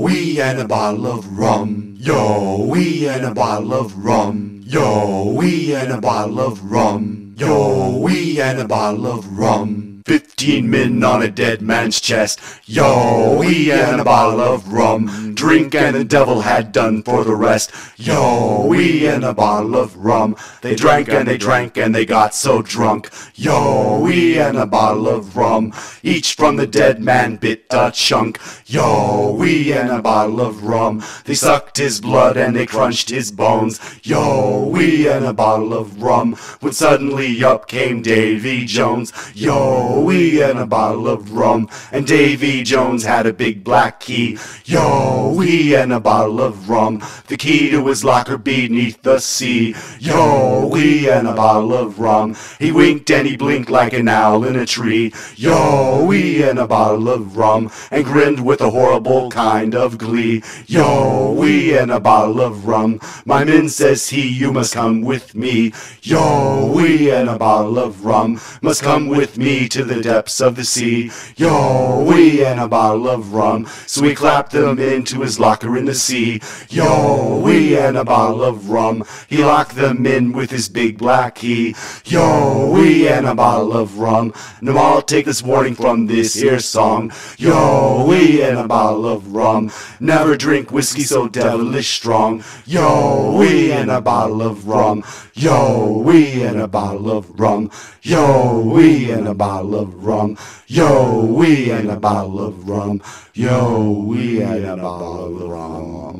we and a bottle of rum. Yo, we and a bottle of rum. Yo, we and a bottle of rum. Yo, we and a bottle of rum. 15 men on a dead man's chest. Yo, we and a bottle of rum. Drink and the devil had done for the rest. Yo, we and a bottle of rum. They drank and they drank and they got so drunk. Yo, we and a bottle of rum. Each from the dead man bit a chunk. Yo, we and a bottle of rum. They sucked his blood and they crunched his bones. Yo, we and a bottle of rum. When suddenly up came Davy Jones. Yo, we and a bottle of rum. And Davy Jones had a big black key. Yo, we and a bottle of rum. The key to his locker beneath the sea. Yo, we and a bottle of rum. He winked and he blinked like an owl in a tree. Yo, we and a bottle of rum. And grinned with a horrible kind of glee. Yo, we and a bottle of rum. My man says he, you must come with me. Yo, we and a bottle of rum. Must come with me to the depths of the sea. Yo, we and a bottle of rum. So we clapped them into his locker in the sea. Yo, we and a bottle of rum. He locked them in with his big black key. Yo, we and a bottle of rum. Now I'll take this warning from this here song. Yo, we and a bottle of rum. Never drink whiskey so devilish strong. Yo, we and a bottle of rum. Yo, we and a bottle of rum. Yo, we and a bottle of rum. Yo, we and a bottle of rum. Yo, we and a bottle of rum.